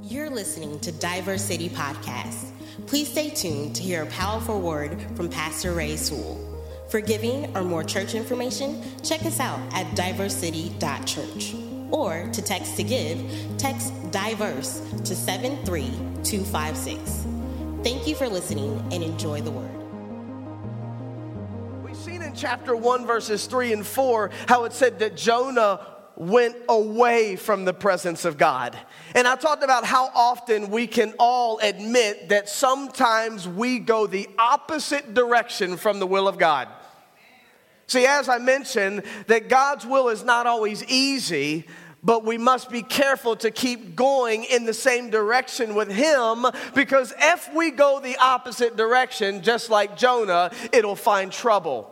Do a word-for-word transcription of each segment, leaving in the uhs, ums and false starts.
You're listening to Diversity Podcast. Please stay tuned to hear a powerful word from Pastor Ray Sewell. For giving or more church information, check us out at diversity dot church. Or to text to give, text DIVERSE to seven three two five six. Thank you for listening and enjoy the word. We've seen in chapter one, verses three and four, how it said that Jonah went away from the presence of God. And I talked about how often we can all admit that sometimes we go the opposite direction from the will of God. See, as I mentioned, that God's will is not always easy, but we must be careful to keep going in the same direction with Him, because if we go the opposite direction, just like Jonah, it'll find trouble.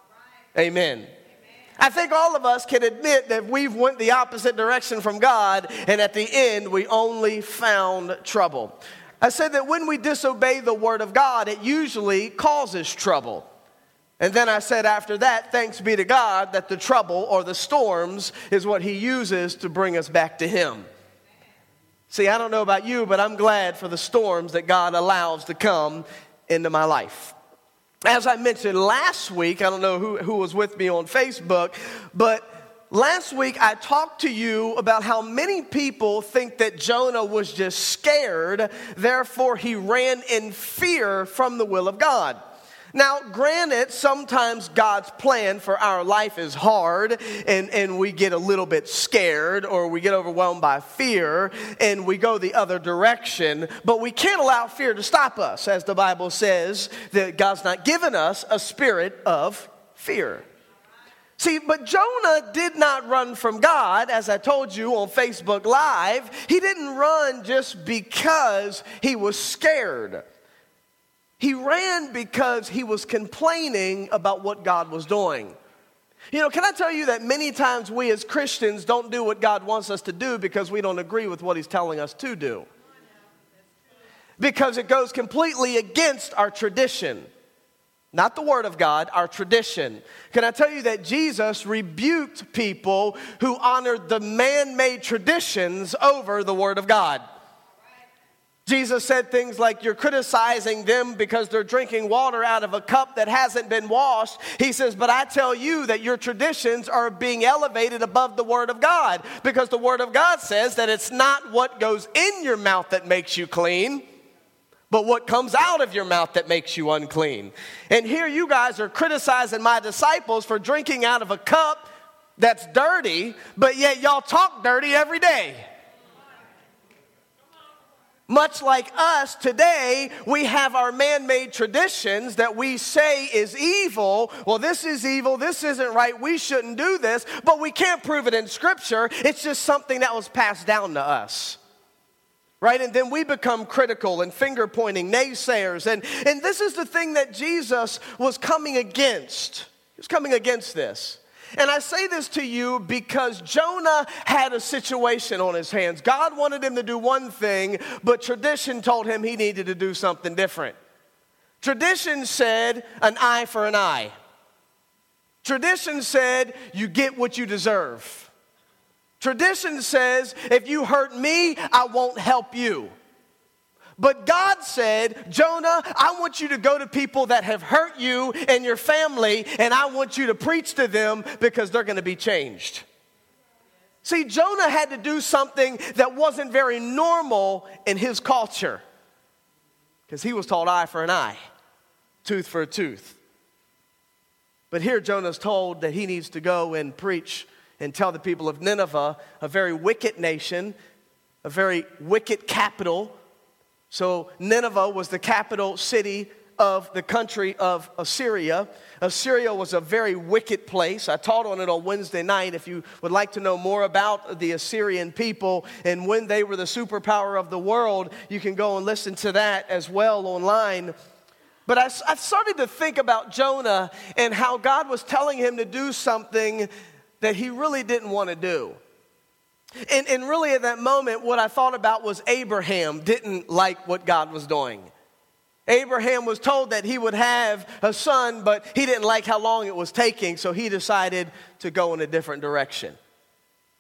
Amen. I think all of us can admit that we've went the opposite direction from God, and at the end, we only found trouble. I said that when we disobey the word of God, it usually causes trouble. And then I said after that, thanks be to God that the trouble or the storms is what He uses to bring us back to Him. See, I don't know about you, but I'm glad for the storms that God allows to come into my life. As I mentioned last week, I don't know who, who was with me on Facebook, but last week I talked to you about how many people think that Jonah was just scared, therefore he ran in fear from the will of God. Now, granted, sometimes God's plan for our life is hard, and, and we get a little bit scared, or we get overwhelmed by fear, and we go the other direction. But we can't allow fear to stop us, as the Bible says that God's not given us a spirit of fear. See, but Jonah did not run from God, as I told you on Facebook Live. He didn't run just because he was scared. He ran because he was complaining about what God was doing. You know, can I tell you that many times we as Christians don't do what God wants us to do because we don't agree with what He's telling us to do. Because it goes completely against our tradition. Not the Word of God, our tradition. Can I tell you that Jesus rebuked people who honored the man-made traditions over the Word of God? Jesus said things like, you're criticizing them because they're drinking water out of a cup that hasn't been washed. He says, but I tell you that your traditions are being elevated above the Word of God, because the Word of God says that it's not what goes in your mouth that makes you clean, but what comes out of your mouth that makes you unclean. And here you guys are criticizing my disciples for drinking out of a cup that's dirty, but yet y'all talk dirty every day. Much like us today, we have our man-made traditions that we say is evil. Well, this is evil, this isn't right, we shouldn't do this, but we can't prove it in Scripture. It's just something that was passed down to us. Right? And then we become critical and finger-pointing naysayers. And, and this is the thing that Jesus was coming against. He was coming against this. And I say this to you because Jonah had a situation on his hands. God wanted him to do one thing, but tradition told him he needed to do something different. Tradition said an eye for an eye. Tradition said you get what you deserve. Tradition says if you hurt me, I won't help you. But God said, Jonah, I want you to go to people that have hurt you and your family, and I want you to preach to them because they're going to be changed. See, Jonah had to do something that wasn't very normal in his culture, because he was told eye for an eye, tooth for a tooth. But here Jonah's told that he needs to go and preach and tell the people of Nineveh, a very wicked nation, a very wicked capital. So Nineveh was the capital city of the country of Assyria. Assyria was a very wicked place. I taught on it on Wednesday night. If you would like to know more about the Assyrian people and when they were the superpower of the world, you can go and listen to that as well online. But I, I started to think about Jonah and how God was telling him to do something that he really didn't want to do. And, and really at that moment, what I thought about was Abraham didn't like what God was doing. Abraham was told that he would have a son, but he didn't like how long it was taking, so he decided to go in a different direction.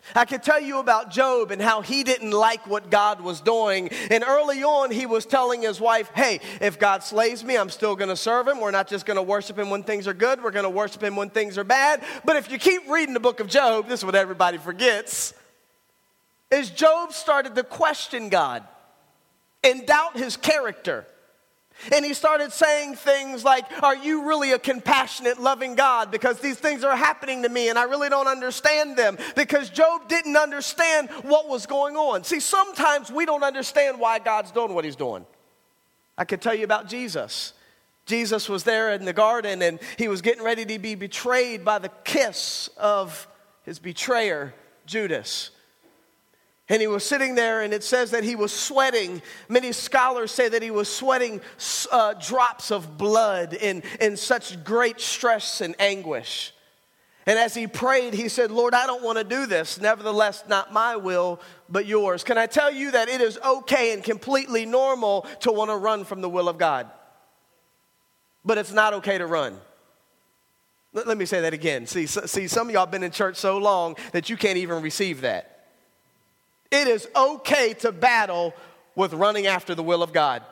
I could tell you about Job and how he didn't like what God was doing. And early on, he was telling his wife, hey, if God slays me, I'm still going to serve him. We're not just going to worship him when things are good. We're going to worship him when things are bad. But if you keep reading the book of Job, this is what everybody forgets, is Job started to question God and doubt his character. And he started saying things like, are you really a compassionate, loving God? Because these things are happening to me and I really don't understand them. Because Job didn't understand what was going on. See, sometimes we don't understand why God's doing what he's doing. I could tell you about Jesus. Jesus was there in the garden and he was getting ready to be betrayed by the kiss of his betrayer, Judas. And he was sitting there, and it says that he was sweating. Many scholars say that he was sweating uh, drops of blood in, in such great stress and anguish. And as he prayed, he said, Lord, I don't want to do this. Nevertheless, not my will, but yours. Can I tell you that it is okay and completely normal to want to run from the will of God? But it's not okay to run. Let, let me say that again. See, so, see, some of y'all been in church so long that you can't even receive that. It is okay to battle with running after the will of God.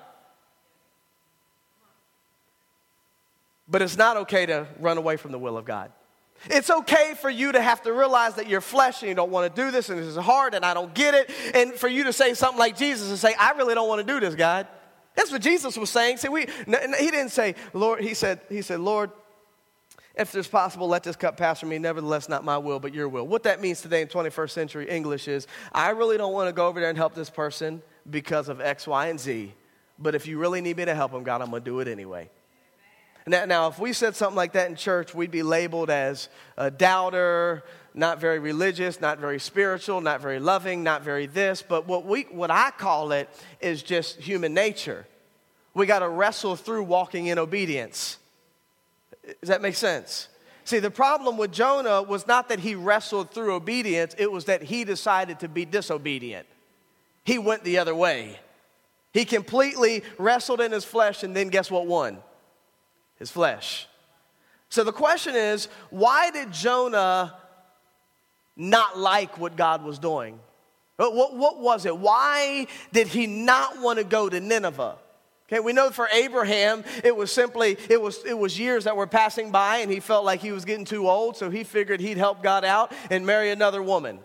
But it's not okay to run away from the will of God. It's okay for you to have to realize that you're flesh and you don't want to do this and this is hard and I don't get it. And for you to say something like Jesus and say, I really don't want to do this, God. That's what Jesus was saying. See, we, he didn't say, Lord, he said, he said, Lord, if it's possible, let this cup pass from me. Nevertheless, not my will, but your will. What that means today in twenty-first century English is, I really don't want to go over there and help this person because of X, Y, and Z. But if you really need me to help them, God, I'm going to do it anyway. Now, now, if we said something like that in church, we'd be labeled as a doubter, not very religious, not very spiritual, not very loving, not very this. But what we, what I call it is just human nature. We got to wrestle through walking in obedience. Does that make sense? See, the problem with Jonah was not that he wrestled through obedience. It was that he decided to be disobedient. He went the other way. He completely wrestled in his flesh, and then guess what won? His flesh. So the question is, why did Jonah not like what God was doing? What, what, what was it? Why did he not want to go to Nineveh? Okay, we know for Abraham, it was simply, it was, it was years that were passing by and he felt like he was getting too old, so he figured he'd help God out and marry another woman.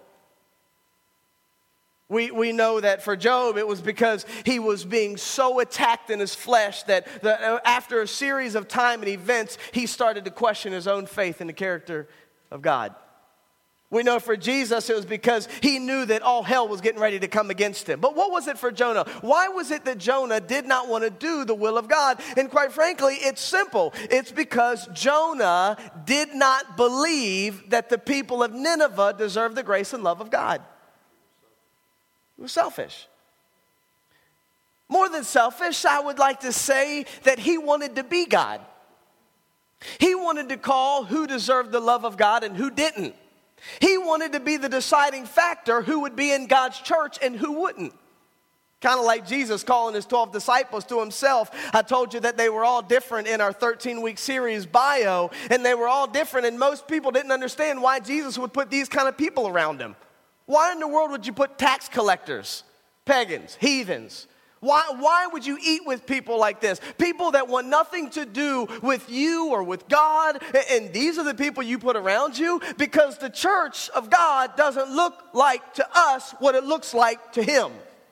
We, we know that for Job, it was because he was being so attacked in his flesh that the, after a series of time and events, he started to question his own faith in the character of God. We know for Jesus, it was because he knew that all hell was getting ready to come against him. But what was it for Jonah? Why was it that Jonah did not want to do the will of God? And quite frankly, it's simple. It's because Jonah did not believe that the people of Nineveh deserved the grace and love of God. He was selfish. More than selfish, I would like to say that he wanted to be God. He wanted to call who deserved the love of God and who didn't. He wanted to be the deciding factor who would be in God's church and who wouldn't. Kind of like Jesus calling his twelve disciples to himself. I told you that they were all different in our thirteen-week series bio, and they were all different, and most people didn't understand why Jesus would put these kind of people around him. Why in the world would you put tax collectors, pagans, heathens? Why, why would you eat with people like this? People that want nothing to do with you or with God. And these are the people you put around you because the church of God doesn't look like to us what it looks like to him.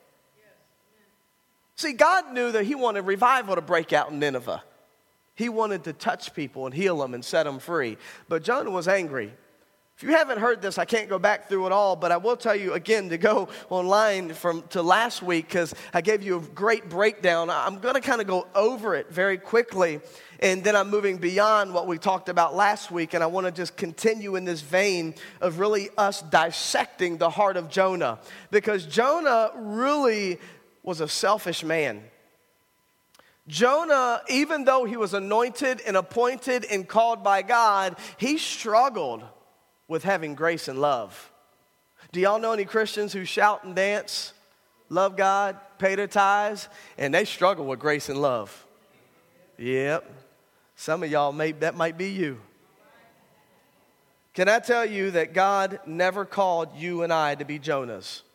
See, God knew that he wanted revival to break out in Nineveh. He wanted to touch people and heal them and set them free. But Jonah was angry. If you haven't heard this, I can't go back through it all, but I will tell you again to go online from to last week because I gave you a great breakdown. I'm going to kind of go over it very quickly, and then I'm moving beyond what we talked about last week, and I want to just continue in this vein of really us dissecting the heart of Jonah, because Jonah really was a selfish man. Jonah, even though he was anointed and appointed and called by God, he struggled with having grace and love. Do y'all know any Christians who shout and dance, love God, pay their tithes, and they struggle with grace and love? Yep. Some of y'all, may, that might be you. Can I tell you that God never called you and I to be Jonahs?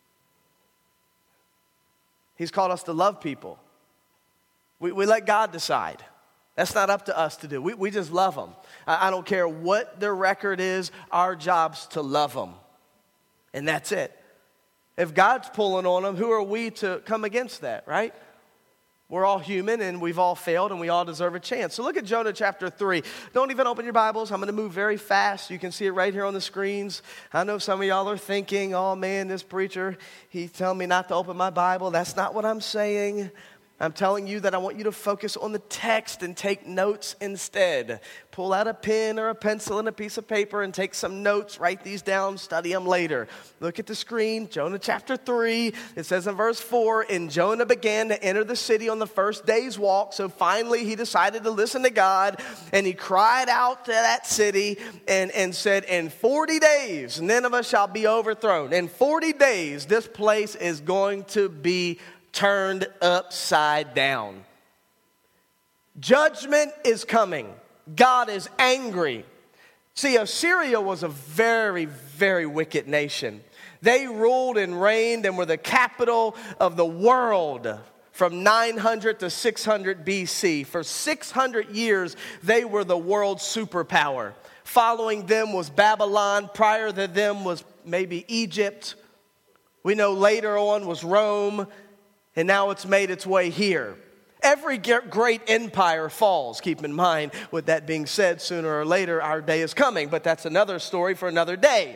He's called us to love people. We, we let God decide. That's not up to us to do. We, we just love them. I, I don't care what their record is. Our job's to love them. And that's it. If God's pulling on them, who are we to come against that, right? We're all human and we've all failed and we all deserve a chance. So look at Jonah chapter three. Don't even open your Bibles. I'm going to move very fast. You can see it right here on the screens. I know some of y'all are thinking, oh man, this preacher, he's telling me not to open my Bible. That's not what I'm saying. I'm telling you that I want you to focus on the text and take notes instead. Pull out a pen or a pencil and a piece of paper and take some notes. Write these down, study them later. Look at the screen, Jonah chapter three. It says in verse four, and Jonah began to enter the city on the first day's walk. So finally he decided to listen to God, and he cried out to that city and, and said, in forty days, Nineveh shall be overthrown. In forty days, this place is going to be turned upside down. Judgment is coming. God is angry. See, Assyria was a very, very wicked nation. They ruled and reigned and were the capital of the world from nine hundred to six hundred B C. For six hundred years, they were the world superpower. Following them was Babylon. Prior to them was maybe Egypt. We know later on was Rome. And now it's made its way here. Every great empire falls. Keep in mind, with that being said, sooner or later, our day is coming. But that's another story for another day.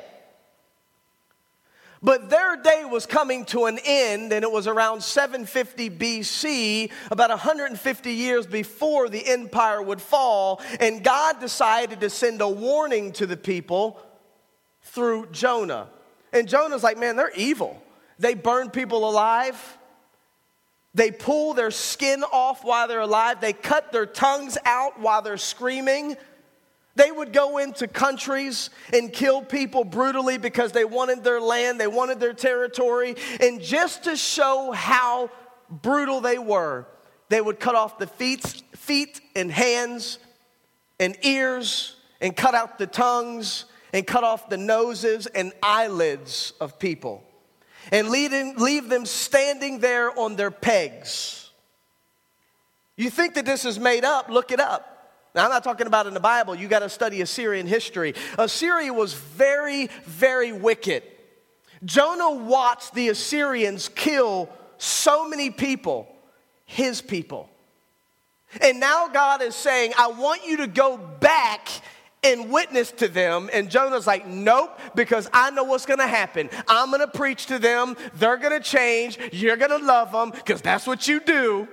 But their day was coming to an end, and it was around seven fifty B C, about one hundred fifty years before the empire would fall. And God decided to send a warning to the people through Jonah. And Jonah's like, man, they're evil. They burn people alive. They pull their skin off while they're alive. They cut their tongues out while they're screaming. They would go into countries and kill people brutally because they wanted their land, they wanted their territory. And just to show how brutal they were, they would cut off the feet, feet and hands and ears and cut out the tongues and cut off the noses and eyelids of people. And lead in, leave them standing there on their pegs. You think that this is made up? Look it up. Now, I'm not talking about in the Bible. You got to study Assyrian history. Assyria was very, very wicked. Jonah watched the Assyrians kill so many people, his people. And now God is saying, I want you to go back and witness to them. And Jonah's like, nope, because I know what's going to happen. I'm going to preach to them. They're going to change. You're going to love them because that's what you do.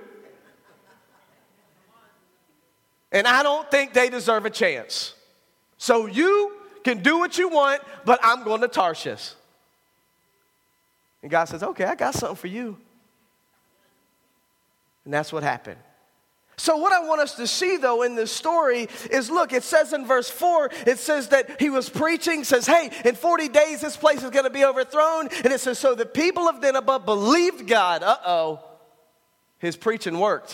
And I don't think they deserve a chance. So you can do what you want, but I'm going to Tarshish. And God says, okay, I got something for you. And that's what happened. So what I want us to see, though, in this story is, look, it says in verse four, it says that he was preaching, says, hey, in forty days this place is going to be overthrown. And it says, so the people of Nineveh believed God. Uh-oh. His preaching worked.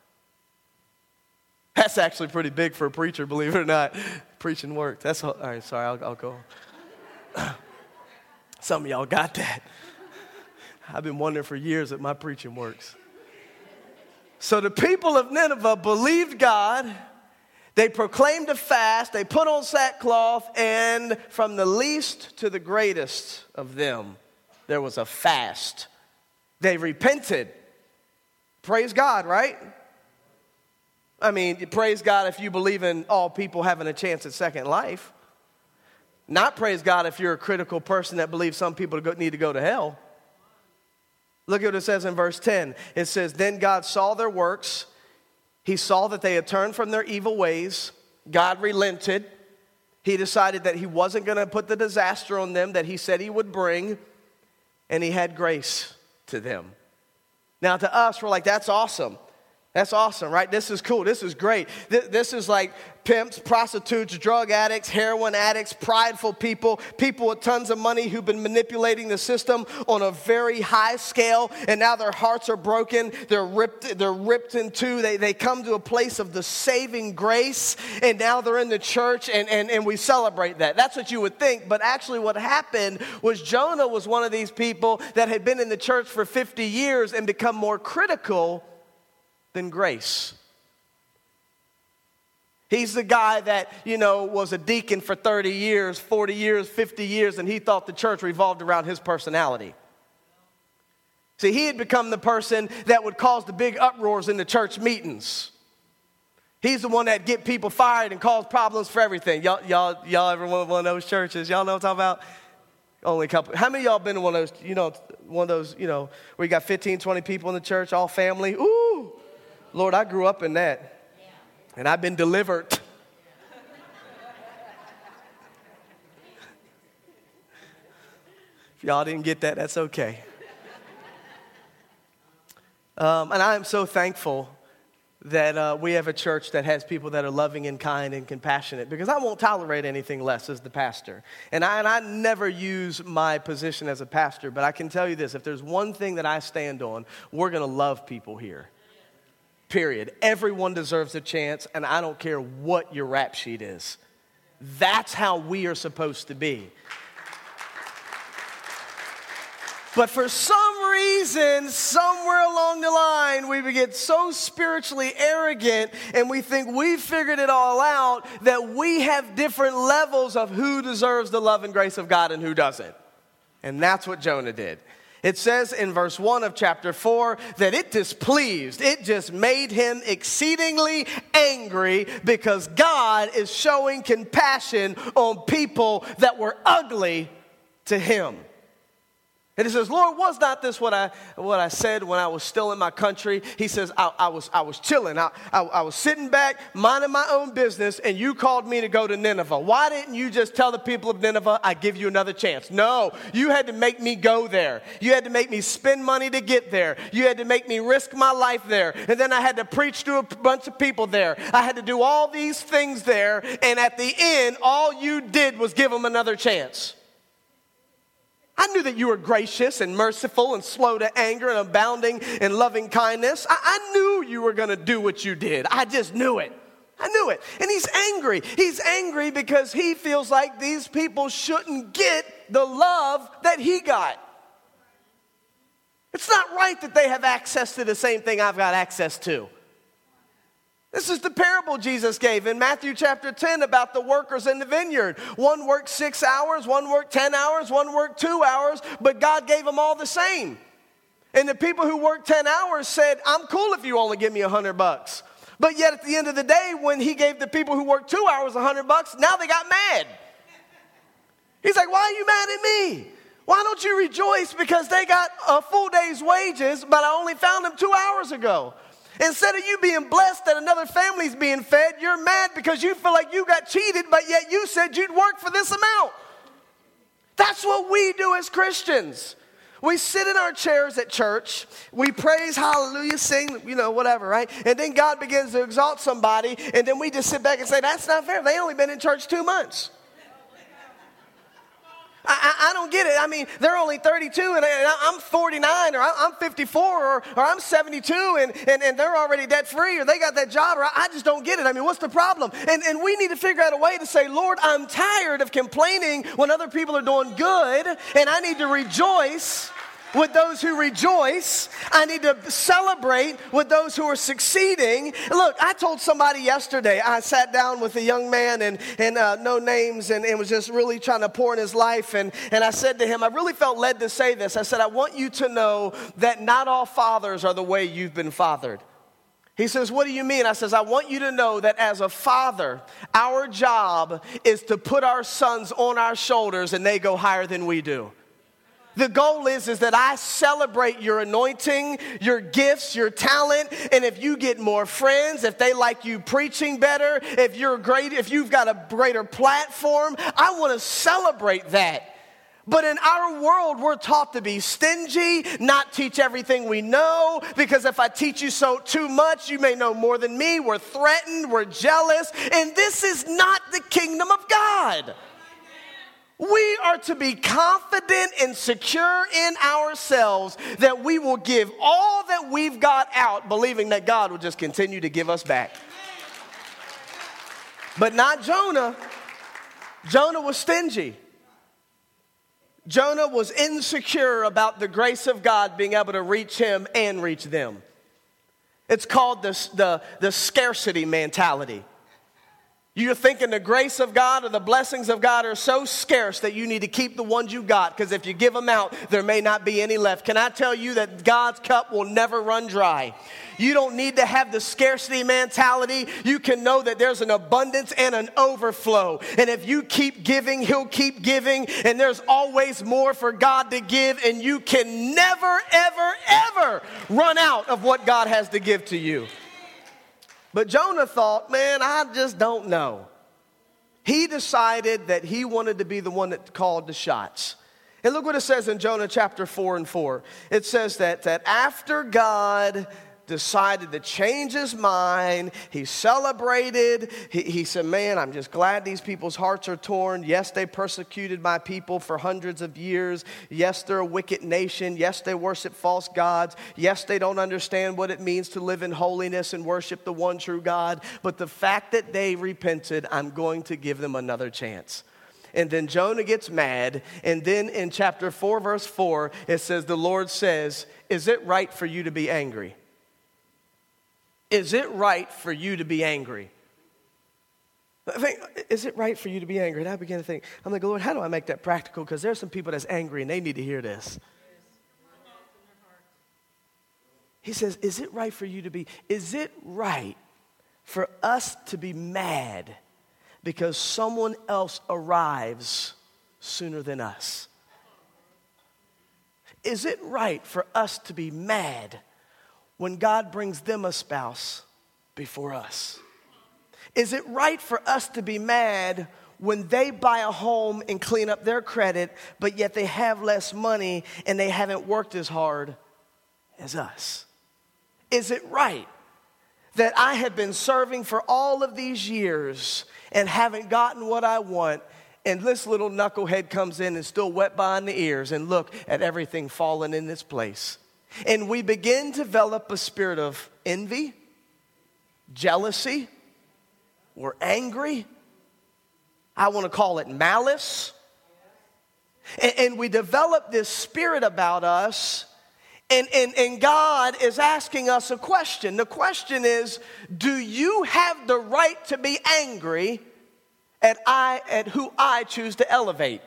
That's actually pretty big for a preacher, believe it or not. Preaching worked. That's all, all right, sorry, I'll, I'll go on. Some of y'all got that. I've been wondering for years that my preaching works. So the people of Nineveh believed God. They proclaimed a fast. They put on sackcloth. And from the least to the greatest of them, there was a fast. They repented. Praise God, right? I mean, praise God if you believe in all people having a chance at second life. Not praise God if you're a critical person that believes some people need to go to hell. Look at what it says in verse ten. It says, then God saw their works. He saw that they had turned from their evil ways. God relented. He decided that he wasn't going to put the disaster on them that he said he would bring. And he had grace to them. Now to us, we're like, that's awesome. That's awesome, right? This is cool. This is great. This is like pimps, prostitutes, drug addicts, heroin addicts, prideful people, people with tons of money who've been manipulating the system on a very high scale, and now their hearts are broken. They're ripped, they're ripped in two. They, they come to a place of the saving grace, and now they're in the church, and, and, and we celebrate that. That's what you would think, but actually what happened was Jonah was one of these people that had been in the church for fifty years and become more critical than grace. He's the guy that, you know, was a deacon for thirty years, forty years, fifty years, and he thought the church revolved around his personality. See, he had become the person that would cause the big uproars in the church meetings. He's the one that get people fired and cause problems for everything. Y'all, y'all, y'all ever went to one of those churches? Y'all know what I'm talking about? Only a couple. How many of y'all been to one of those, you know, one of those, you know, where you got fifteen, twenty people in the church, all family? Ooh, Lord, I grew up in that. And I've been delivered. If y'all didn't get that, that's okay. Um, and I am so thankful that uh, we have a church that has people that are loving and kind and compassionate, because I won't tolerate anything less as the pastor. And I, and I never use my position as a pastor, but I can tell you this, if there's one thing that I stand on, we're going to love people here. Period. Everyone deserves a chance, and I don't care what your rap sheet is. That's how we are supposed to be. But for some reason, somewhere along the line, we get so spiritually arrogant and we think we've figured it all out that we have different levels of who deserves the love and grace of God and who doesn't. And that's what Jonah did. It says in verse one of chapter four that it displeased, it just made him exceedingly angry because God is showing compassion on people that were ugly to him. And he says, Lord, was not this what I what I said when I was still in my country? He says, I, I was I was chilling. I, I, I was sitting back, minding my own business, and you called me to go to Nineveh. Why didn't you just tell the people of Nineveh, I give you another chance? No, you had to make me go there. You had to make me spend money to get there. You had to make me risk my life there. And then I had to preach to a bunch of people there. I had to do all these things there. And at the end, all you did was give them another chance. I knew that you were gracious and merciful and slow to anger and abounding in loving kindness. I, I knew you were going to do what you did. I just knew it. I knew it. And he's angry. He's angry because he feels like these people shouldn't get the love that he got. It's not right that they have access to the same thing I've got access to. This is the parable Jesus gave in Matthew chapter ten about the workers in the vineyard. One worked six hours, one worked ten hours, one worked two hours, but God gave them all the same. And the people who worked ten hours said, I'm cool if you only give me a hundred bucks. But yet at the end of the day, when he gave the people who worked two hours a hundred bucks, now they got mad. He's like, why are you mad at me? Why don't you rejoice because they got a full day's wages, but I only found them two hours ago? Instead of you being blessed that another family's being fed, you're mad because you feel like you got cheated, but yet you said you'd work for this amount. That's what we do as Christians. We sit in our chairs at church, we praise, hallelujah, sing, you know, whatever, right? And then God begins to exalt somebody, and then we just sit back and say, that's not fair. They only been in church two months. I, I, I don't get it. I mean, they're only thirty-two and I'm forty-nine or I'm fifty-four or, or I'm seventy-two and, and, and they're already debt free or they got that job or I, I just don't get it. I mean, what's the problem? And, and we need to figure out a way to say, Lord, I'm tired of complaining when other people are doing good and I need to rejoice with those who rejoice. I need to celebrate with those who are succeeding. Look, I told somebody yesterday, I sat down with a young man and, and uh, no names and, and was just really trying to pour in his life. And, and I said to him, I really felt led to say this. I said, I want you to know that not all fathers are the way you've been fathered. He says, what do you mean? I says, I want you to know that as a father, our job is to put our sons on our shoulders and they go higher than we do. The goal is, is that I celebrate your anointing, your gifts, your talent, and if you get more friends, if they like you preaching better, if you're great, if you've got a greater platform, I want to celebrate that. But in our world, we're taught to be stingy, not teach everything we know, because if I teach you so too much, you may know more than me. We're threatened, we're jealous, and this is not the kingdom of God. We are to be confident and secure in ourselves that we will give all that we've got out, believing that God will just continue to give us back. But not Jonah. Jonah was stingy. Jonah was insecure about the grace of God being able to reach him and reach them. It's called the, the, the scarcity mentality. You're thinking the grace of God or the blessings of God are so scarce that you need to keep the ones you got, because if you give them out, there may not be any left. Can I tell you that God's cup will never run dry? You don't need to have the scarcity mentality. You can know that there's an abundance and an overflow. And if you keep giving, he'll keep giving. And there's always more for God to give. And you can never, ever, ever run out of what God has to give to you. But Jonah thought, man, I just don't know. He decided that he wanted to be the one that called the shots. And look what it says in Jonah chapter four and four. It says that, that after God decided to change his mind, he celebrated. He, he said, man, I'm just glad these people's hearts are torn. Yes, they persecuted my people for hundreds of years. Yes, they're a wicked nation. Yes, they worship false gods. Yes, they don't understand what it means to live in holiness and worship the one true God. But the fact that they repented, I'm going to give them another chance. And then Jonah gets mad. And then in chapter four, verse four, it says, the Lord says, is it right for you to be angry? Is it right for you to be angry? I think, is it right for you to be angry? And I began to think, I'm like, Lord, how do I make that practical? Because there's some people that's angry and they need to hear this. He says, is it right for you to be, is it right for us to be mad because someone else arrives sooner than us? Is it right for us to be mad when God brings them a spouse before us? Is it right for us to be mad when they buy a home and clean up their credit, but yet they have less money and they haven't worked as hard as us? Is it right that I have been serving for all of these years and haven't gotten what I want, and this little knucklehead comes in and still wet behind the ears, and look at everything falling in its place? And we begin to develop a spirit of envy, jealousy. We're angry. I want to call it malice. And, and we develop this spirit about us. And, and, and God is asking us a question. The question is, do you have the right to be angry at, I, at who I choose to elevate?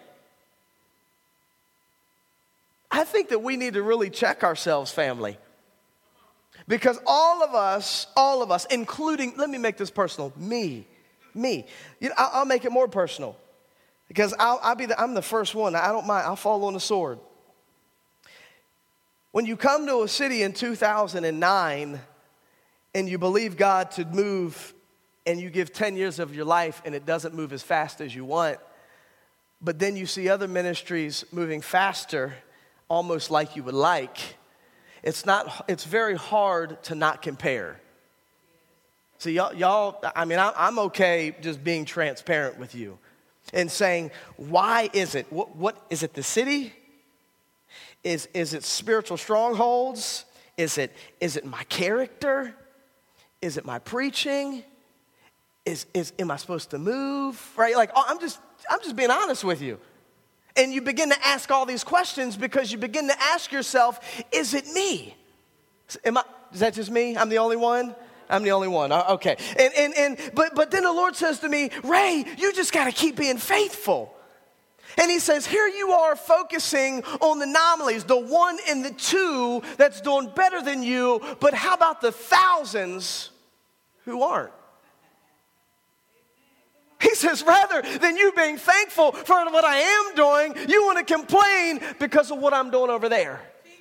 I think that we need to really check ourselves, family. Because all of us, all of us, including, let me make this personal, me, me. You know, I'll, I'll make it more personal. Because I'll, I'll be the, I'm the first one. I don't mind. I'll fall on the sword. When you come to a city in two thousand nine and you believe God to move and you give ten years of your life and it doesn't move as fast as you want, but then you see other ministries moving faster, almost like you would like, it's not. It's very hard to not compare. So y'all, y'all I mean, I, I'm okay just being transparent with you and saying, why is it? What, what is it? The city? Is is it spiritual strongholds? Is it is it my character? Is it my preaching? Is is am I supposed to move? Right? Like I'm just I'm just being honest with you. And you begin to ask all these questions because you begin to ask yourself, is it me? Am I, is that just me? I'm the only one? I'm the only one. Okay. And and and but but then the Lord says to me, Ray, you just got to keep being faithful. And he says, here you are focusing on the anomalies, the one and the two that's doing better than you, but how about the thousands who aren't? He says, rather than you being thankful for what I am doing, you want to complain because of what I'm doing over there.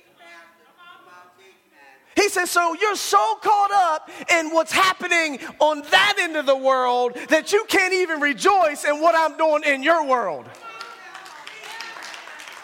He says, so you're so caught up in what's happening on that end of the world that you can't even rejoice in what I'm doing in your world.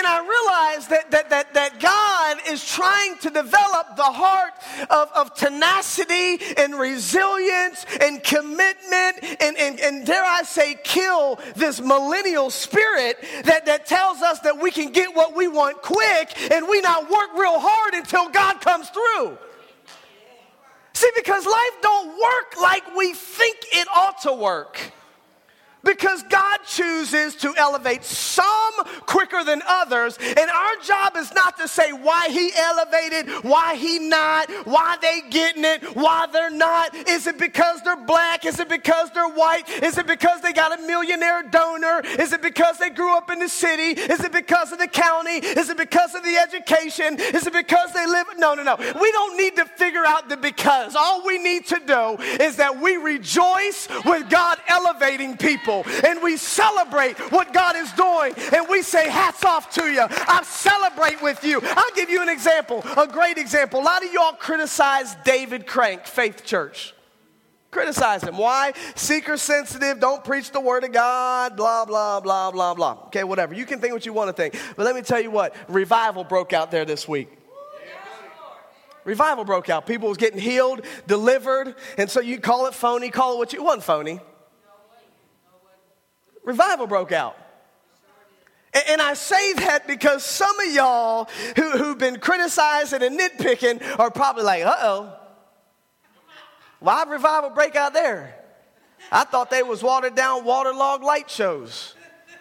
and I realized that, that, that, that God is trying to develop the heart of, of tenacity and resilience and commitment and, and, and dare I say, kill this millennial spirit that, that tells us that we can get what we want quick and we not work real hard until God comes through. See, because life don't work like we think it ought to work. Because God chooses to elevate some quicker than others. And our job is not to say why he elevated, why he not, why they getting it, why they're not. Is it because they're black? Is it because they're white? Is it because they got a millionaire donor? Is it because they grew up in the city? Is it because of the county? Is it because of the education? Is it because they live? No, no, no. We don't need to figure out the because. All we need to know is that we rejoice with God elevating people. And we celebrate what God is doing. And we say, hats off to you. I celebrate with you. I'll give you an example, a great example. A lot of y'all criticize David Crank, Faith Church. Criticize him. Why? Seeker sensitive, don't preach the word of God, blah, blah, blah, blah, blah. Okay, whatever. You can think what you want to think. But let me tell you what, revival broke out there this week. Revival broke out. People was getting healed, delivered. And so you call it phony, call it what you want, phony. Revival broke out. And, and I say that because some of y'all who, who've been criticizing and nitpicking are probably like, uh-oh. Why'd revival break out there? I thought they was watered down, waterlogged light shows.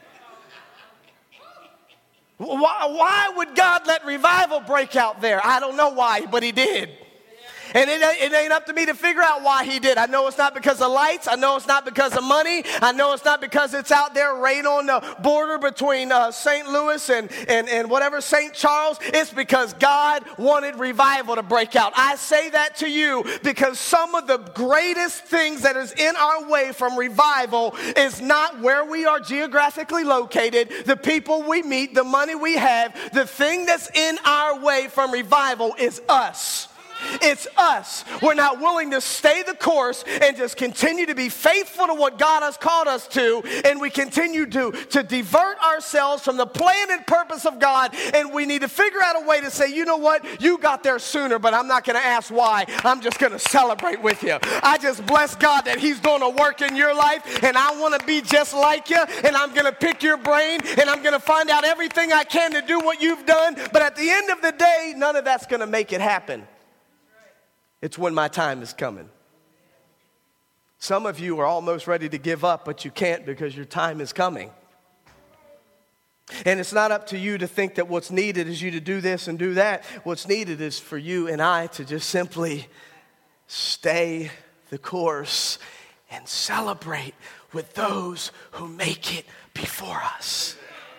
Why, why would God let revival break out there? I don't know why, but he did. And it, it ain't up to me to figure out why he did. I know it's not because of lights. I know it's not because of money. I know it's not because it's out there right on the border between uh, Saint Louis and, and, and whatever, Saint Charles. It's because God wanted revival to break out. I say that to you because some of the greatest things that is in our way from revival is not where we are geographically located, the people we meet, the money we have. The thing that's in our way from revival is us. It's us. We're not willing to stay the course and just continue to be faithful to what God has called us to, and we continue to, to divert ourselves from the plan and purpose of God, and we need to figure out a way to say, you know what, you got there sooner, but I'm not going to ask why. I'm just going to celebrate with you. I just bless God that he's doing a work in your life, and I want to be just like you, and I'm going to pick your brain, and I'm going to find out everything I can to do what you've done, but at the end of the day, none of that's going to make it happen. It's when my time is coming. Some of you are almost ready to give up, but you can't because your time is coming. And it's not up to you to think that what's needed is you to do this and do that. What's needed is for you and I to just simply stay the course and celebrate with those who make it before us.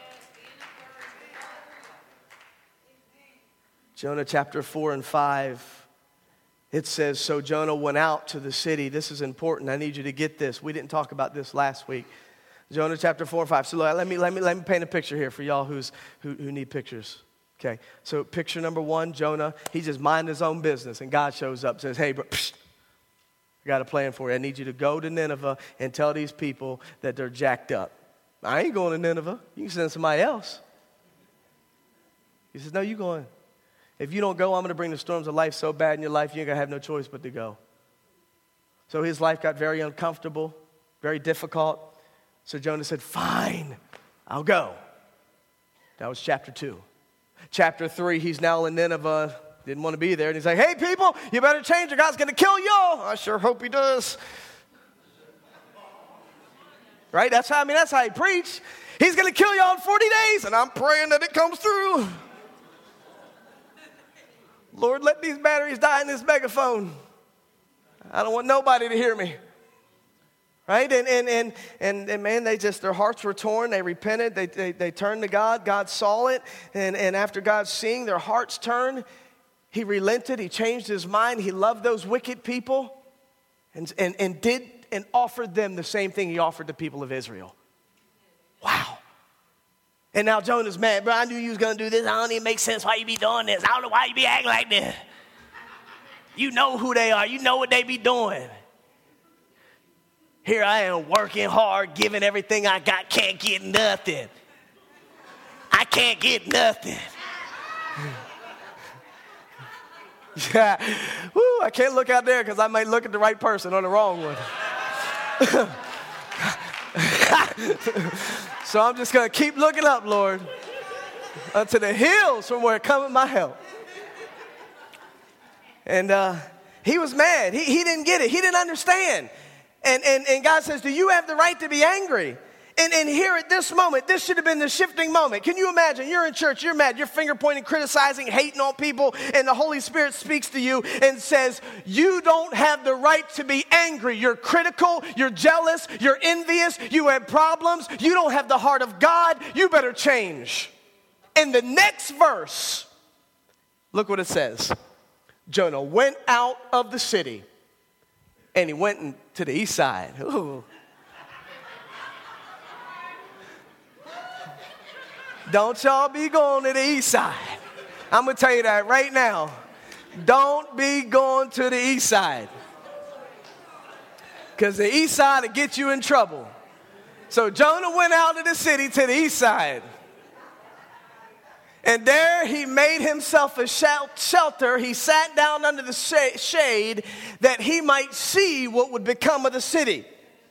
Jonah chapter four and five. It says, so Jonah went out to the city. This is important. I need you to get this. We didn't talk about this last week. Jonah chapter four and five. So let me, let me, let me paint a picture here for y'all who's, who, who need pictures. Okay, so picture number one, Jonah, he's just minding his own business. And God shows up and says, hey, bro, psh, I got a plan for you. I need you to go to Nineveh and tell these people that they're jacked up. I ain't going to Nineveh. You can send somebody else. He says, no, you going. If you don't go, I'm going to bring the storms of life so bad in your life, you ain't going to have no choice but to go. So his life got very uncomfortable, very difficult. So Jonah said, fine, I'll go. That was chapter two. Chapter three, he's now in Nineveh, didn't want to be there. And he's like, hey, people, you better change or God's going to kill y'all. I sure hope he does. Right? That's how, I mean, that's how he preached. He's going to kill y'all in forty days, and I'm praying that it comes through. Lord, let these batteries die in this megaphone. I don't want nobody to hear me. Right? And and and and, and man, they just, their hearts were torn. They repented. They, they they turned to God. God saw it. And, and after God seeing their hearts turn, he relented. He changed his mind. He loved those wicked people and, and, and did and offered them the same thing he offered the people of Israel. Wow. And now Jonah's mad. Bro, I knew you was going to do this. I don't even make sense why you be doing this. I don't know why you be acting like this. You know who they are. You know what they be doing. Here I am working hard, giving everything I got, can't get nothing. I I can't get nothing. Yeah. Woo, I can't look out there because I might look at the right person or the wrong one. So I'm just going to keep looking up, Lord, unto the hills from where cometh my help. And uh, he was mad. He, he didn't get it. He didn't understand. And, and, and God says, do you have the right to be angry? And, and here at this moment, this should have been the shifting moment. Can you imagine? You're in church, you're mad, you're finger pointing, criticizing, hating on people, and the Holy Spirit speaks to you and says, you don't have the right to be angry. You're critical, you're jealous, you're envious, you have problems, you don't have the heart of God, you better change. In the next verse, look what it says. Jonah went out of the city, and he went to the east side. Ooh. Don't y'all be going to the east side. I'm going to tell you that right now. Don't be going to the east side. Because the east side will get you in trouble. So Jonah went out of the city to the east side. And there he made himself a shelter. He sat down under the shade that he might see what would become of the city.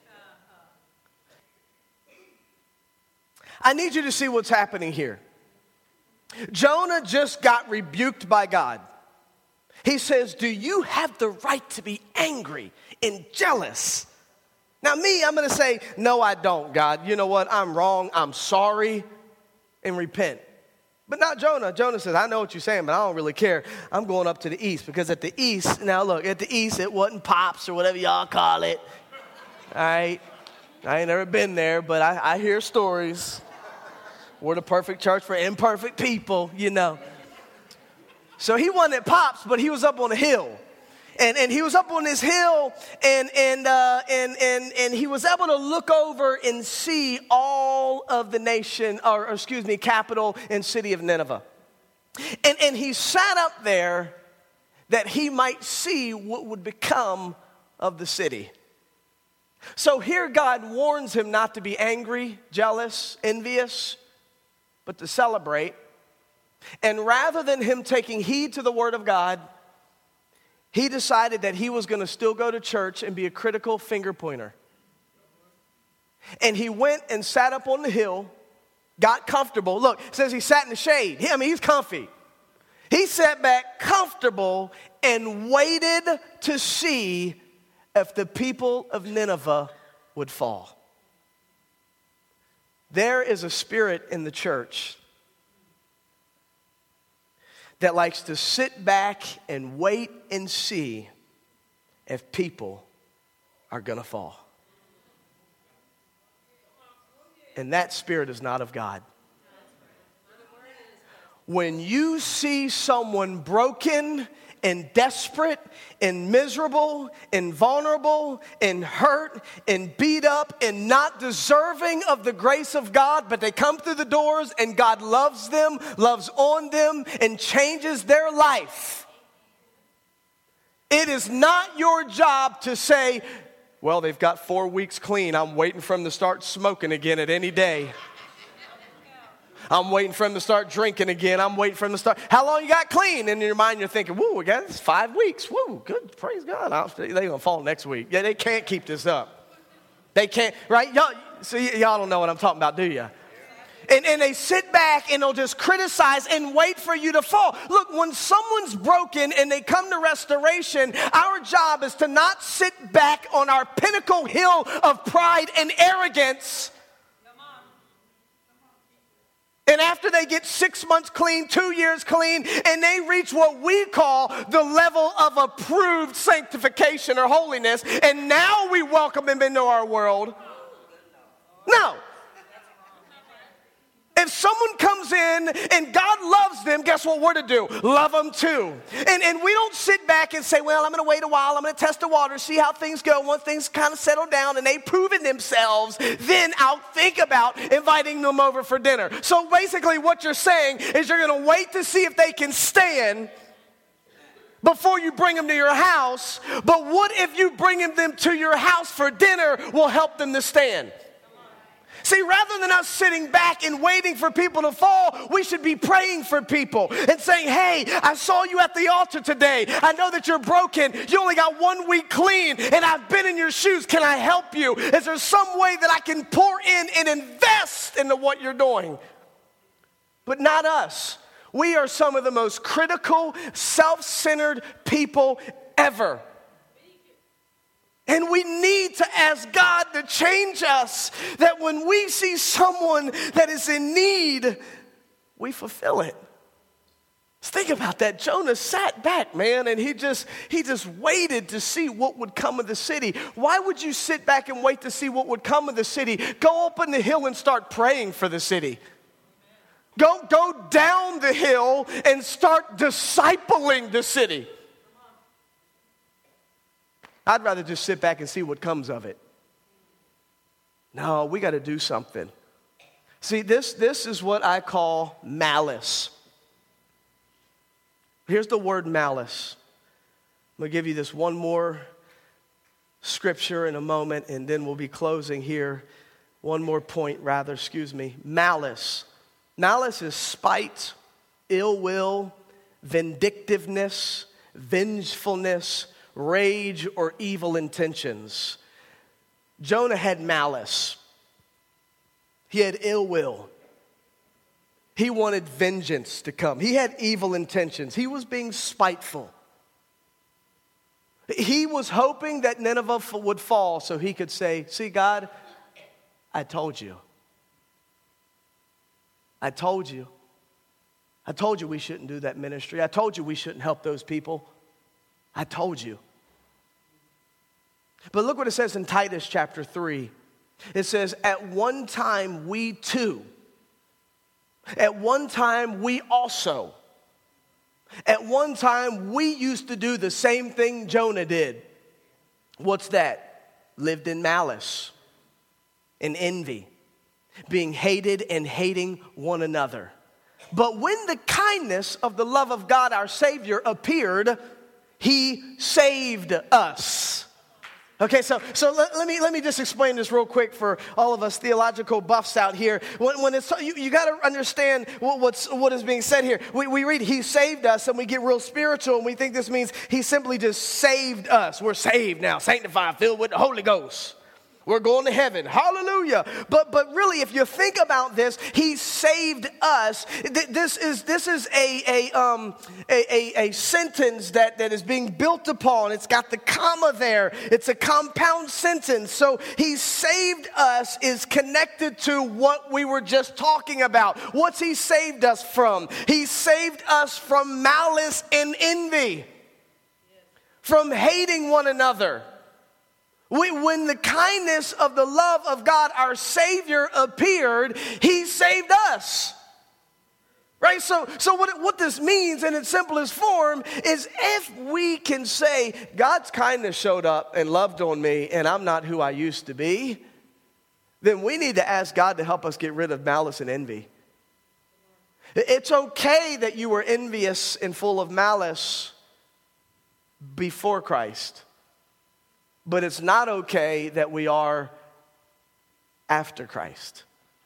I need you to see what's happening here. Jonah just got rebuked by God. He says, do you have the right to be angry and jealous? Now me, I'm going to say, no, I don't, God. You know what? I'm wrong. I'm sorry, and repent. But not Jonah. Jonah says, I know what you're saying, but I don't really care. I'm going up to the east because at the east, now look, at the east, it wasn't Pops or whatever y'all call it. All right? I ain't never been there, but I, I hear stories. We're the perfect church for imperfect people, you know. So he wasn't at Pops, but he was up on a hill. And, and he was up on this hill, and, and, uh, and, and, and he was able to look over and see all of the nation, or, or excuse me, capital and city of Nineveh. And, and he sat up there that he might see what would become of the city. So here God warns him not to be angry, jealous, envious, but to celebrate. And rather than him taking heed to the word of God, he decided that he was going to still go to church and be a critical finger pointer. And he went and sat up on the hill, got comfortable. Look, it says he sat in the shade. I mean, he's comfy. He sat back comfortable and waited to see if the people of Nineveh would fall. There is a spirit in the church that likes to sit back and wait and see if people are going to fall. And that spirit is not of God. When you see someone broken and desperate and miserable and vulnerable and hurt and beat up and not deserving of the grace of God, but they come through the doors and God loves them, loves on them, and changes their life. It is not your job to say, well, they've got four weeks clean. I'm waiting for them to start smoking again at any day. I'm waiting for him to start drinking again. I'm waiting for him to start. How long you got clean? And in your mind, you're thinking, woo, we got this five weeks. Woo, good, praise God. They're going to fall next week. Yeah, they can't keep this up. They can't, right? Y'all, so y- y'all don't know what I'm talking about, do you? And, and they sit back and they'll just criticize and wait for you to fall. Look, when someone's broken and they come to restoration, our job is to not sit back on our pinnacle hill of pride and arrogance. And after they get six months clean, two years clean, and they reach what we call the level of approved sanctification or holiness, and now we welcome them into our world. No. If someone comes in and God loves them, guess what we're to do? Love them too. And, and we don't sit back and say, well, I'm going to wait a while. I'm going to test the water, see how things go. Once things kind of settle down and they've proven themselves, then I'll think about inviting them over for dinner. So basically what you're saying is you're going to wait to see if they can stand before you bring them to your house. But what if you bring them to your house for dinner will help them to stand? See, rather than us sitting back and waiting for people to fall, we should be praying for people and saying, hey, I saw you at the altar today. I know that you're broken. You only got one week clean, and I've been in your shoes. Can I help you? Is there some way that I can pour in and invest into what you're doing? But not us. We are some of the most critical, self-centered people ever. And we need to ask God to change us, that when we see someone that is in need, we fulfill it. Let's think about that. Jonah sat back, man, and he just he just waited to see what would come of the city. Why would you sit back and wait to see what would come of the city? Go up on the hill and start praying for the city. Go, go down the hill and start discipling the city. I'd rather just sit back and see what comes of it. No, we got to do something. See, this, this is what I call malice. Here's the word malice. I'm going to give you this one more scripture in a moment, and then we'll be closing here. One more point, rather, excuse me. Malice. Malice is spite, ill will, vindictiveness, vengefulness, rage, or evil intentions. Jonah had malice. He had ill will. He wanted vengeance to come. He had evil intentions. He was being spiteful. He was hoping that Nineveh would fall so he could say, see, God, I told you. I told you. I told you we shouldn't do that ministry. I told you we shouldn't help those people. I told you. But look what it says in Titus chapter three. It says, at one time we too, at one time we also, at one time we used to do the same thing Jonah did. What's that? Lived in malice, in envy, being hated and hating one another. But when the kindness of the love of God our Savior appeared, He saved us. Okay, so so let, let me let me just explain this real quick for all of us theological buffs out here. When, when it's you, you got to understand what, what's what is being said here. We we read He saved us, and we get real spiritual, and we think this means He simply just saved us. We're saved now, sanctified, filled with the Holy Ghost. We're going to heaven. Hallelujah. But but really, if you think about this, He saved us. This is this is a a um a, a, a sentence that, that is being built upon. It's got the comma there. It's a compound sentence. So He saved us is connected to what we were just talking about. What's He saved us from? He saved us from malice and envy, from hating one another. We, when the kindness of the love of God, our Savior, appeared, He saved us. Right? So, so what, what this means in its simplest form is if we can say, God's kindness showed up and loved on me, and I'm not who I used to be, then we need to ask God to help us get rid of malice and envy. It's okay that you were envious and full of malice before Christ. But it's not okay that we are after Christ.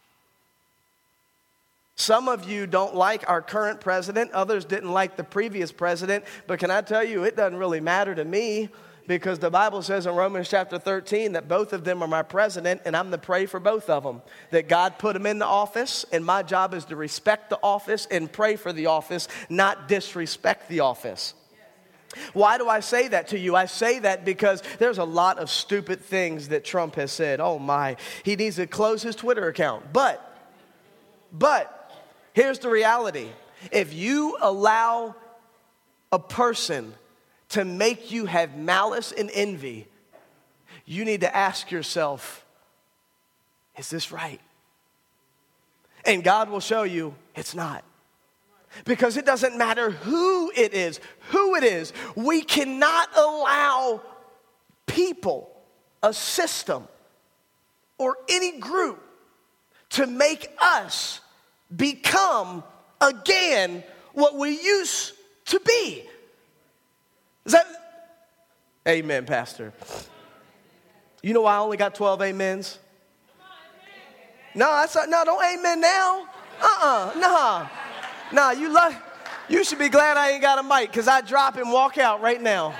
Some of you don't like our current president. Others didn't like the previous president. But can I tell you, it doesn't really matter to me, because the Bible says in Romans chapter thirteen that both of them are my president, and I'm to pray for both of them. That God put them in the office, and my job is to respect the office and pray for the office, not disrespect the office. Why do I say that to you? I say that because there's a lot of stupid things that Trump has said. Oh my, he needs to close his Twitter account. But, but, here's the reality. If you allow a person to make you have malice and envy, you need to ask yourself, is this right? And God will show you it's not. Because it doesn't matter who it is, who it is. We cannot allow people, a system, or any group to make us become again what we used to be. Is that? Amen, Pastor. You know why I only got twelve amens? No, that's not, no, don't amen now. Uh-uh, nah. Nah, you love, you should be glad I ain't got a mic because I drop and walk out right now.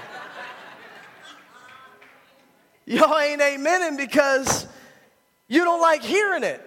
Y'all ain't amening because you don't like hearing it.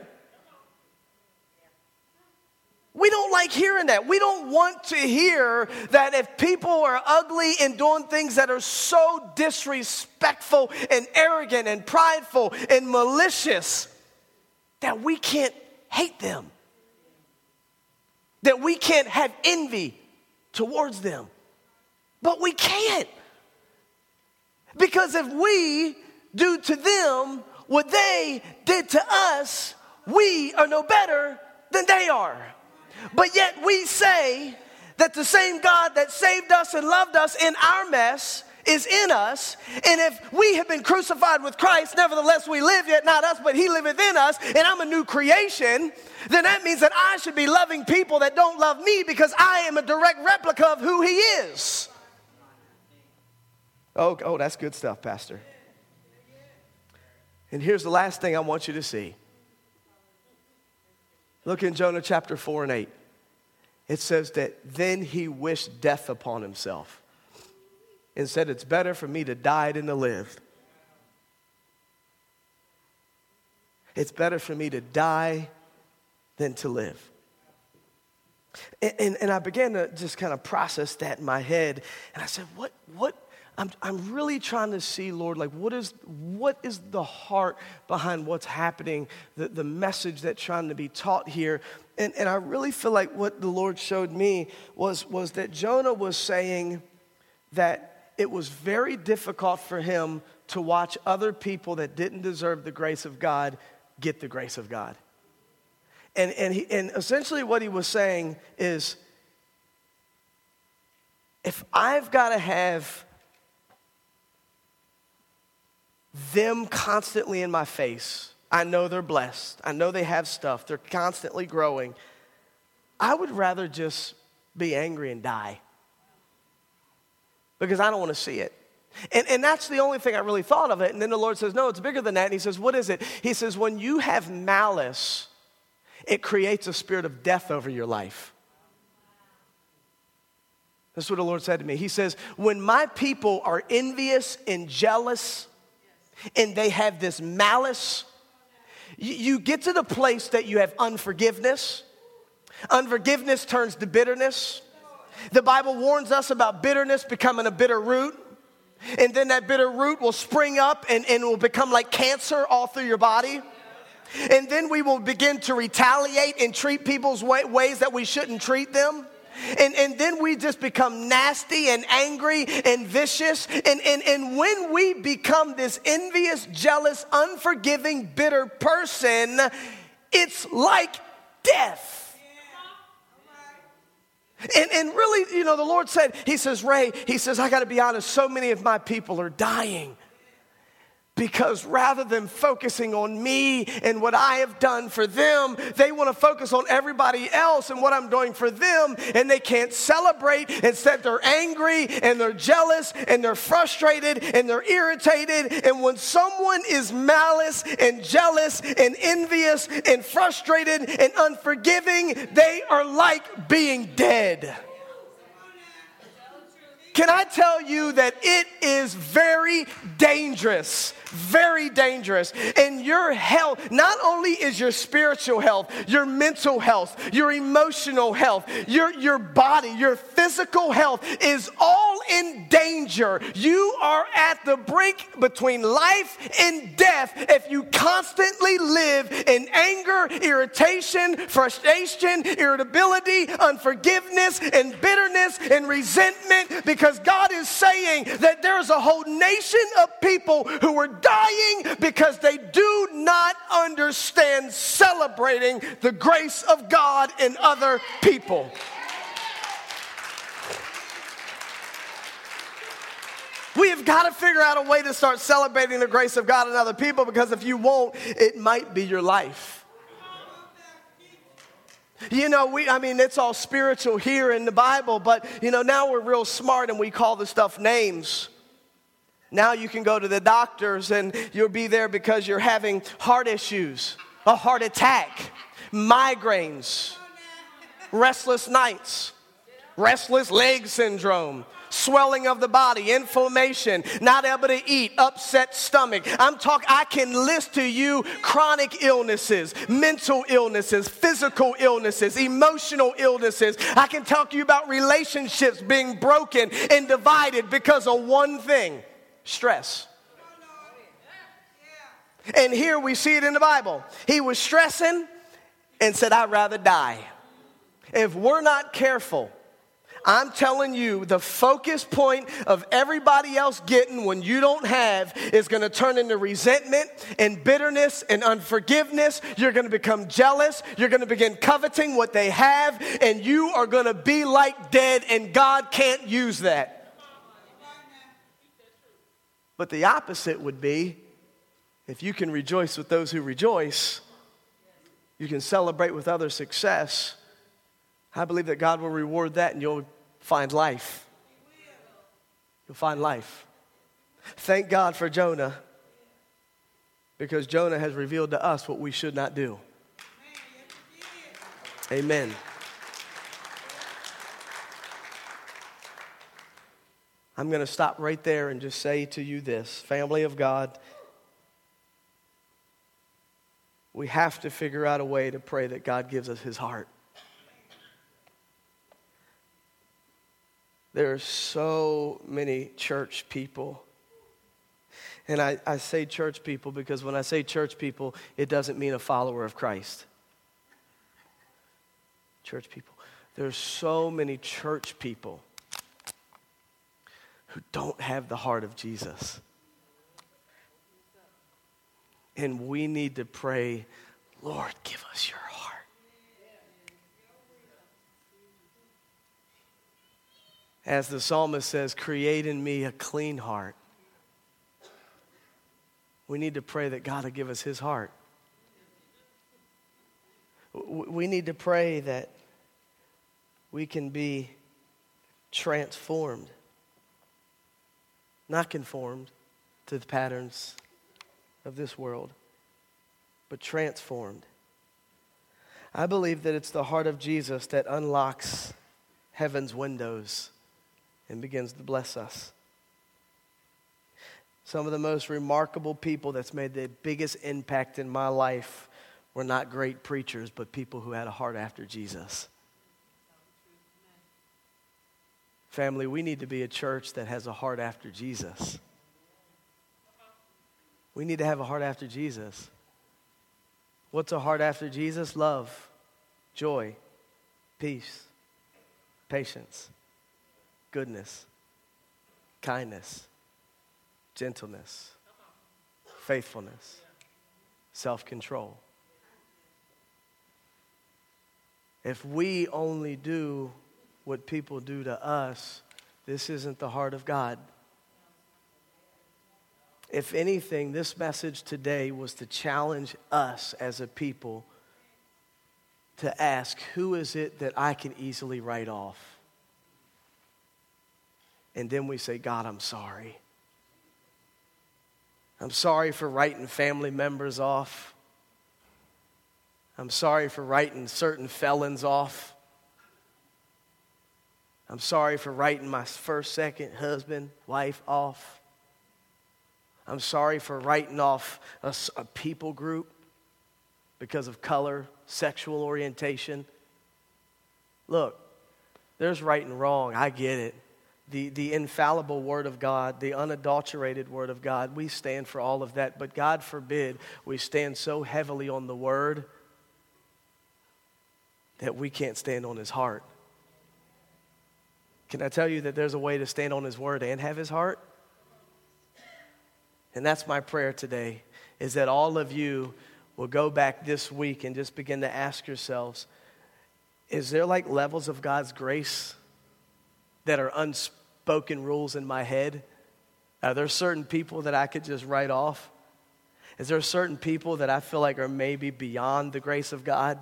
We don't like hearing that. We don't want to hear that if people are ugly and doing things that are so disrespectful and arrogant and prideful and malicious, that we can't hate them. That we can't have envy towards them. But we can't. Because if we do to them what they did to us, we are no better than they are. But yet we say that the same God that saved us and loved us in our mess is in us. And if we have been crucified with Christ, nevertheless we live, yet not us, but he liveth in us, and I'm a new creation, then that means that I should be loving people that don't love me because I am a direct replica of who he is. Oh, oh, that's good stuff, Pastor. And here's the last thing I want you to see. Look in Jonah chapter four and eight. It says that then he wished death upon himself and said, it's better for me to die than to live. It's better for me to die than to live. And, and, and I began to just kind of process that in my head. And I said, what, what? I'm, I'm really trying to see, Lord, like what is what is the heart behind what's happening, the, the message that's trying to be taught here. And, and I really feel like what the Lord showed me was, was that Jonah was saying that it was very difficult for him to watch other people that didn't deserve the grace of God get the grace of God. And, and, he, and essentially what he was saying is, if I've got to have them constantly in my face, I know they're blessed, I know they have stuff, they're constantly growing, I would rather just be angry and die because I don't want to see it. And, and that's the only thing I really thought of it. And then the Lord says, no, it's bigger than that. And he says, what is it? He says, when you have malice, it creates a spirit of death over your life. That's what the Lord said to me. He says, when my people are envious and jealous, and they have this malice, you, you get to the place that you have unforgiveness. Unforgiveness turns to bitterness. The Bible warns us about bitterness becoming a bitter root. And then that bitter root will spring up and, and will become like cancer all through your body. And then we will begin to retaliate and treat people's way, ways that we shouldn't treat them. And, and then we just become nasty and angry and vicious. And, and, and when we become this envious, jealous, unforgiving, bitter person, it's like death. And, and really, you know, the Lord said, he says, Ray, he says, I got to be honest, so many of my people are dying. Because rather than focusing on me and what I have done for them, they want to focus on everybody else and what I'm doing for them. And they can't celebrate. Instead, they're angry and they're jealous and they're frustrated and they're irritated. And when someone is malice and jealous and envious and frustrated and unforgiving, they are like being dead. Can I tell you that it is very dangerous, very dangerous. And your health, not only is your spiritual health, your mental health, your emotional health, your, your body, your physical health is all in danger. You are at the brink between life and death if you constantly live in anger, irritation, frustration, irritability, unforgiveness, and bitterness and resentment, because Because God is saying that there's a whole nation of people who are dying because they do not understand celebrating the grace of God in other people. We have got to figure out a way to start celebrating the grace of God in other people, because if you won't, it might be your life. You know, we, I mean, it's all spiritual here in the Bible, but, you know, now we're real smart and we call the stuff names. Now you can go to the doctors and you'll be there because you're having heart issues. a heart attack, migraines, restless nights, restless leg syndrome, swelling of the body, inflammation, not able to eat, upset stomach. I'm talking, I can list to you chronic illnesses, mental illnesses, physical illnesses, emotional illnesses. I can talk to you about relationships being broken and divided because of one thing, stress. And here we see it in the Bible. He was stressing and said, I'd rather die. If we're not careful, I'm telling you, the focus point of everybody else getting when you don't have is going to turn into resentment and bitterness and unforgiveness. You're going to become jealous. You're going to begin coveting what they have, and you are going to be like dead, and God can't use that. But the opposite would be, if you can rejoice with those who rejoice, you can celebrate with others' success. I believe that God will reward that, and you'll find life. You'll find life. Thank God for Jonah, because Jonah has revealed to us what we should not do. Amen. I'm going to stop right there and just say to you this, family of God, we have to figure out a way to pray that God gives us his heart. There are so many church people. And I, I say church people because when I say church people, it doesn't mean a follower of Christ. Church people. There's so many church people who don't have the heart of Jesus. And we need to pray, Lord, give us your heart. As the psalmist says, create in me a clean heart. We need to pray that God will give us his heart. We need to pray that we can be transformed, not conformed to the patterns of this world, but transformed. I believe that it's the heart of Jesus that unlocks heaven's windows and begins to bless us. Some of the most remarkable people that's made the biggest impact in my life were not great preachers, but people who had a heart after Jesus. Family, we need to be a church that has a heart after Jesus. We need to have a heart after Jesus. What's a heart after Jesus? Love, joy, peace, patience, goodness, kindness, gentleness, faithfulness, self-control. If we only do what people do to us, this isn't the heart of God. If anything, this message today was to challenge us as a people to ask, who is it that I can easily write off? And then we say, God, I'm sorry. I'm sorry for writing family members off. I'm sorry for writing certain felons off. I'm sorry for writing my first, second husband, wife off. I'm sorry for writing off a, a people group because of color, sexual orientation. Look, there's right and wrong. I get it. The, the infallible Word of God, the unadulterated Word of God, we stand for all of that. But God forbid we stand so heavily on the Word that we can't stand on his heart. Can I tell you that there's a way to stand on his Word and have his heart? And that's my prayer today, is that all of you will go back this week and just begin to ask yourselves, is there like levels of God's grace that are unspoken rules in my head? Are there certain people that I could just write off? Is there certain people that I feel like are maybe beyond the grace of God?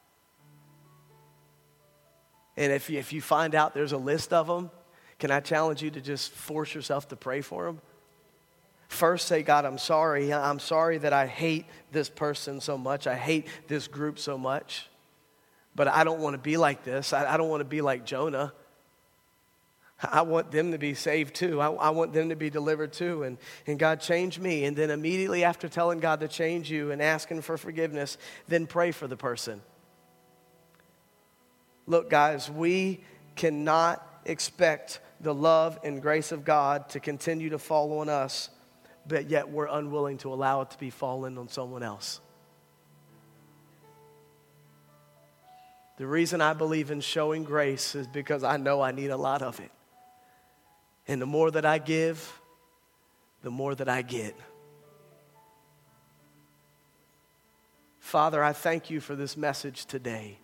And if you, if you find out there's a list of them, can I challenge you to just force yourself to pray for them? First say, God, I'm sorry. I'm sorry that I hate this person so much. I hate this group so much. But I don't want to be like this. I, I don't want to be like Jonah. I want them to be saved too. I, I want them to be delivered too. And, and God, change me. And then immediately after telling God to change you and asking for forgiveness, then pray for the person. Look, guys, we cannot expect the love and grace of God to continue to fall on us, but yet we're unwilling to allow it to be fallen on someone else. The reason I believe in showing grace is because I know I need a lot of it. And the more that I give, the more that I get. Father, I thank you for this message today.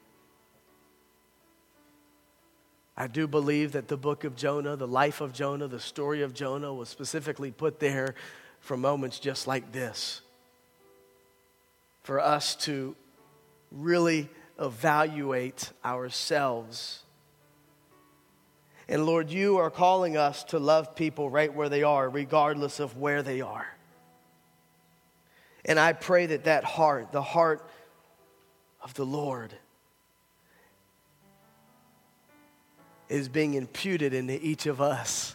I do believe that the book of Jonah, the life of Jonah, the story of Jonah was specifically put there for moments just like this. For us to really evaluate ourselves. And Lord, you are calling us to love people right where they are, regardless of where they are. And I pray that that heart, the heart of the Lord, is being imputed into each of us.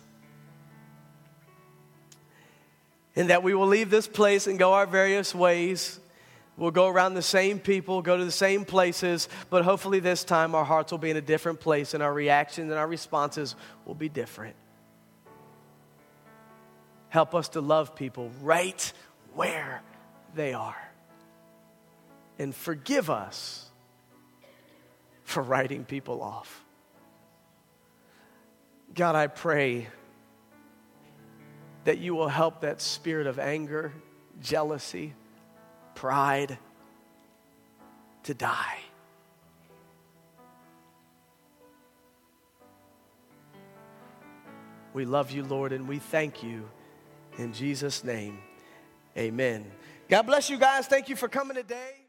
And that we will leave this place and go our various ways. We'll go around the same people, go to the same places, but hopefully this time our hearts will be in a different place and our reactions and our responses will be different. Help us to love people right where they are. And forgive us for writing people off. God, I pray that you will help that spirit of anger, jealousy, pride to die. We love you, Lord, and we thank you. In Jesus' name, amen. God bless you guys. Thank you for coming today.